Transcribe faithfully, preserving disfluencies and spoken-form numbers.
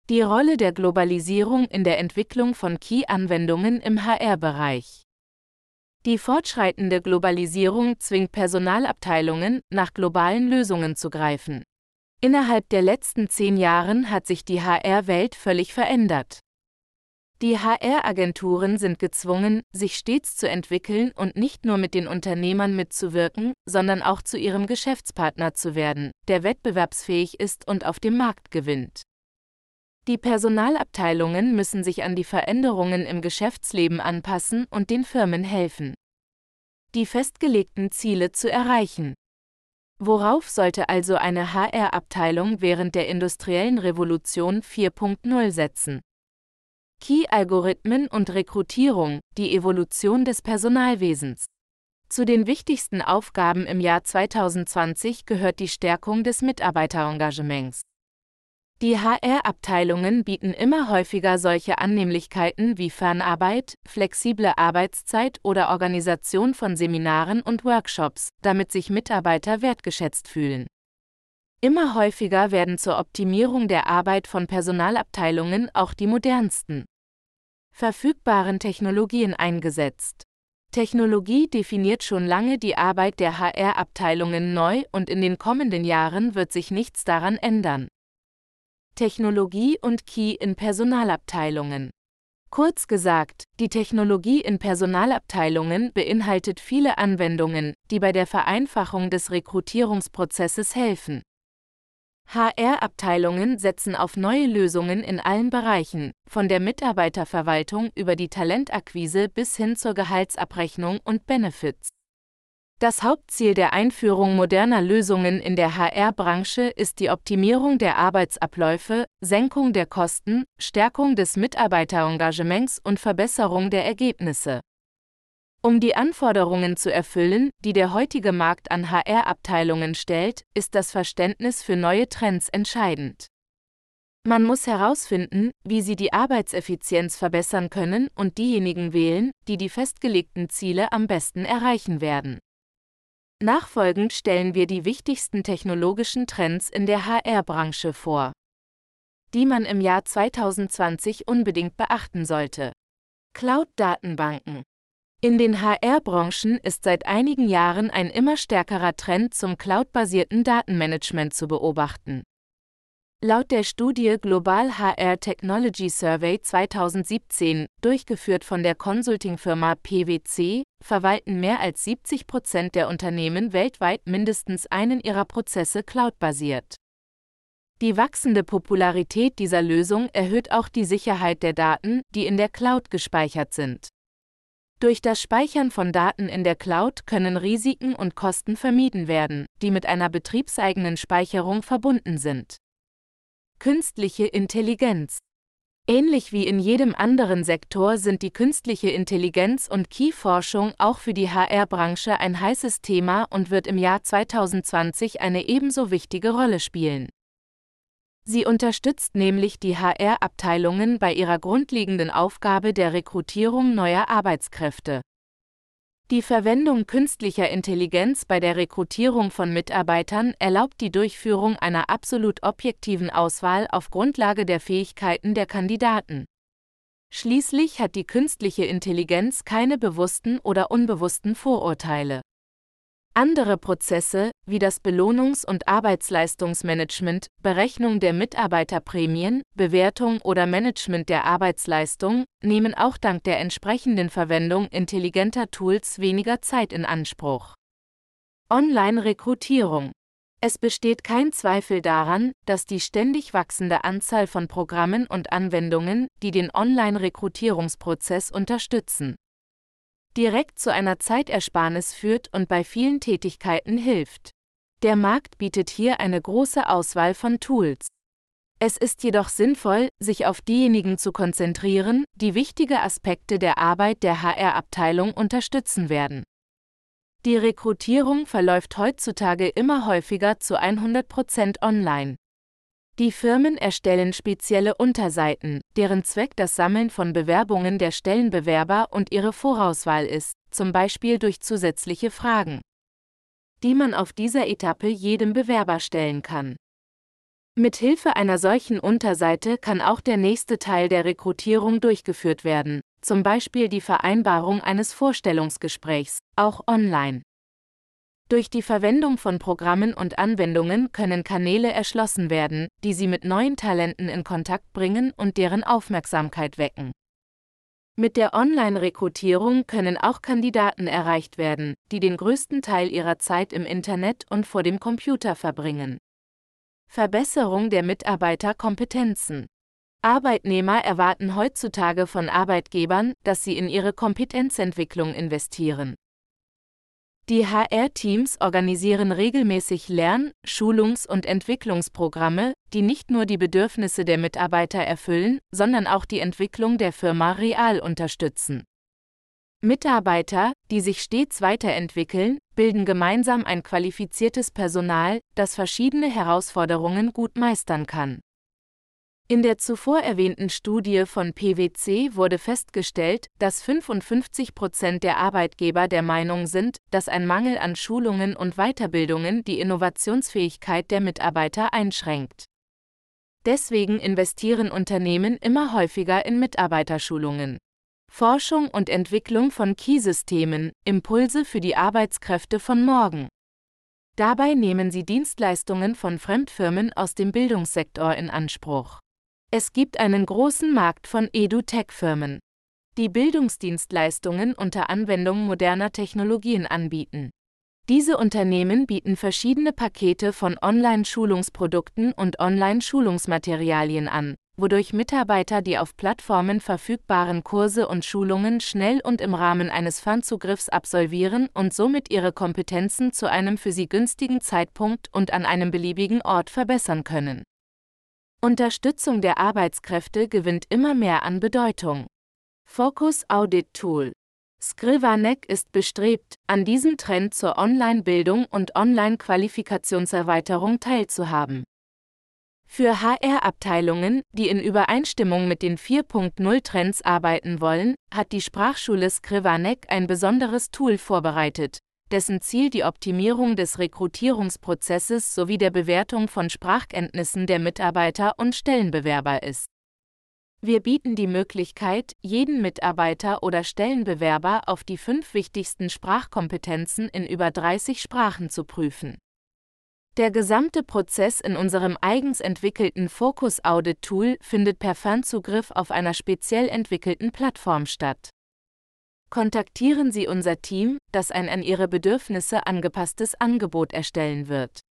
Die Rolle der Globalisierung in der Entwicklung von Key-Anwendungen im H R-Bereich. Die fortschreitende Globalisierung zwingt Personalabteilungen, nach globalen Lösungen zu greifen. Innerhalb der letzten zehn Jahren hat sich die H R-Welt völlig verändert. Die H R-Agenturen sind gezwungen, sich stets zu entwickeln und nicht nur mit den Unternehmern mitzuwirken, sondern auch zu ihrem Geschäftspartner zu werden, der wettbewerbsfähig ist und auf dem Markt gewinnt. Die Personalabteilungen müssen sich an die Veränderungen im Geschäftsleben anpassen und den Firmen helfen, die festgelegten Ziele zu erreichen. Worauf sollte also eine H R-Abteilung während der industriellen Revolution vier Punkt null setzen? Key-Algorithmen und Rekrutierung, die Evolution des Personalwesens. Zu den wichtigsten Aufgaben im Jahr zweitausendzwanzig gehört die Stärkung des Mitarbeiterengagements. Die H R-Abteilungen bieten immer häufiger solche Annehmlichkeiten wie Fernarbeit, flexible Arbeitszeit oder Organisation von Seminaren und Workshops, damit sich Mitarbeiter wertgeschätzt fühlen. Immer häufiger werden zur Optimierung der Arbeit von Personalabteilungen auch die modernsten verfügbaren Technologien eingesetzt. Technologie definiert schon lange die Arbeit der H R-Abteilungen neu und in den kommenden Jahren wird sich nichts daran ändern. Technologie und Key in Personalabteilungen. Kurz gesagt, die Technologie in Personalabteilungen beinhaltet viele Anwendungen, die bei der Vereinfachung des Rekrutierungsprozesses helfen. H R-Abteilungen setzen auf neue Lösungen in allen Bereichen, von der Mitarbeiterverwaltung über die Talentakquise bis hin zur Gehaltsabrechnung und Benefits. Das Hauptziel der Einführung moderner Lösungen in der H R-Branche ist die Optimierung der Arbeitsabläufe, Senkung der Kosten, Stärkung des Mitarbeiterengagements und Verbesserung der Ergebnisse. Um die Anforderungen zu erfüllen, die der heutige Markt an H R-Abteilungen stellt, ist das Verständnis für neue Trends entscheidend. Man muss herausfinden, wie sie die Arbeitseffizienz verbessern können und diejenigen wählen, die die festgelegten Ziele am besten erreichen werden. Nachfolgend stellen wir die wichtigsten technologischen Trends in der H R-Branche vor, die man im Jahr zweitausendzwanzig unbedingt beachten sollte. Cloud-Datenbanken. In den H R-Branchen ist seit einigen Jahren ein immer stärkerer Trend zum cloud-basierten Datenmanagement zu beobachten. Laut der Studie Global H R Technology Survey zweitausendsiebzehn, durchgeführt von der Consulting-Firma P W C, verwalten mehr als siebzig Prozent der Unternehmen weltweit mindestens einen ihrer Prozesse cloudbasiert. Die wachsende Popularität dieser Lösung erhöht auch die Sicherheit der Daten, die in der Cloud gespeichert sind. Durch das Speichern von Daten in der Cloud können Risiken und Kosten vermieden werden, die mit einer betriebseigenen Speicherung verbunden sind. Künstliche Intelligenz. Ähnlich wie in jedem anderen Sektor sind die künstliche Intelligenz und Key-Forschung auch für die H R-Branche ein heißes Thema und wird im Jahr zweitausendzwanzig eine ebenso wichtige Rolle spielen. Sie unterstützt nämlich die H R-Abteilungen bei ihrer grundlegenden Aufgabe der Rekrutierung neuer Arbeitskräfte. Die Verwendung künstlicher Intelligenz bei der Rekrutierung von Mitarbeitern erlaubt die Durchführung einer absolut objektiven Auswahl auf Grundlage der Fähigkeiten der Kandidaten. Schließlich hat die künstliche Intelligenz keine bewussten oder unbewussten Vorurteile. Andere Prozesse, wie das Belohnungs- und Arbeitsleistungsmanagement, Berechnung der Mitarbeiterprämien, Bewertung oder Management der Arbeitsleistung, nehmen auch dank der entsprechenden Verwendung intelligenter Tools weniger Zeit in Anspruch. Online-Rekrutierung. Es besteht kein Zweifel daran, dass die ständig wachsende Anzahl von Programmen und Anwendungen, die den Online-Rekrutierungsprozess unterstützen, direkt zu einer Zeitersparnis führt und bei vielen Tätigkeiten hilft. Der Markt bietet hier eine große Auswahl von Tools. Es ist jedoch sinnvoll, sich auf diejenigen zu konzentrieren, die wichtige Aspekte der Arbeit der H R-Abteilung unterstützen werden. Die Rekrutierung verläuft heutzutage immer häufiger zu hundert Prozent online. Die Firmen erstellen spezielle Unterseiten, deren Zweck das Sammeln von Bewerbungen der Stellenbewerber und ihre Vorauswahl ist, zum Beispiel durch zusätzliche Fragen, die man auf dieser Etappe jedem Bewerber stellen kann. Mithilfe einer solchen Unterseite kann auch der nächste Teil der Rekrutierung durchgeführt werden, zum Beispiel die Vereinbarung eines Vorstellungsgesprächs, auch online. Durch die Verwendung von Programmen und Anwendungen können Kanäle erschlossen werden, die Sie mit neuen Talenten in Kontakt bringen und deren Aufmerksamkeit wecken. Mit der Online-Rekrutierung können auch Kandidaten erreicht werden, die den größten Teil ihrer Zeit im Internet und vor dem Computer verbringen. Verbesserung der Mitarbeiterkompetenzen. Arbeitnehmer erwarten heutzutage von Arbeitgebern, dass sie in ihre Kompetenzentwicklung investieren. Die H R-Teams organisieren regelmäßig Lern-, Schulungs- und Entwicklungsprogramme, die nicht nur die Bedürfnisse der Mitarbeiter erfüllen, sondern auch die Entwicklung der Firma real unterstützen. Mitarbeiter, die sich stets weiterentwickeln, bilden gemeinsam ein qualifiziertes Personal, das verschiedene Herausforderungen gut meistern kann. In der zuvor erwähnten Studie von P W C wurde festgestellt, dass fünfundfünfzig Prozent der Arbeitgeber der Meinung sind, dass ein Mangel an Schulungen und Weiterbildungen die Innovationsfähigkeit der Mitarbeiter einschränkt. Deswegen investieren Unternehmen immer häufiger in Mitarbeiterschulungen. Forschung und Entwicklung von Key-Systemen, Impulse für die Arbeitskräfte von morgen. Dabei nehmen sie Dienstleistungen von Fremdfirmen aus dem Bildungssektor in Anspruch. Es gibt einen großen Markt von Edu-Tech-Firmen, die Bildungsdienstleistungen unter Anwendung moderner Technologien anbieten. Diese Unternehmen bieten verschiedene Pakete von Online-Schulungsprodukten und Online-Schulungsmaterialien an, wodurch Mitarbeiter die auf Plattformen verfügbaren Kurse und Schulungen schnell und im Rahmen eines Fernzugriffs absolvieren und somit ihre Kompetenzen zu einem für sie günstigen Zeitpunkt und an einem beliebigen Ort verbessern können. Unterstützung der Arbeitskräfte gewinnt immer mehr an Bedeutung. Focus Audit Tool. Skrivanek ist bestrebt, an diesem Trend zur Online-Bildung und Online-Qualifikationserweiterung teilzuhaben. Für H R-Abteilungen, die in Übereinstimmung mit den vier Punkt null Trends arbeiten wollen, hat die Sprachschule Skrivanek ein besonderes Tool vorbereitet, dessen Ziel die Optimierung des Rekrutierungsprozesses sowie der Bewertung von Sprachkenntnissen der Mitarbeiter und Stellenbewerber ist. Wir bieten die Möglichkeit, jeden Mitarbeiter oder Stellenbewerber auf die fünf wichtigsten Sprachkompetenzen in über dreißig Sprachen zu prüfen. Der gesamte Prozess in unserem eigens entwickelten Focus Audit Tool findet per Fernzugriff auf einer speziell entwickelten Plattform statt. Kontaktieren Sie unser Team, das ein an Ihre Bedürfnisse angepasstes Angebot erstellen wird.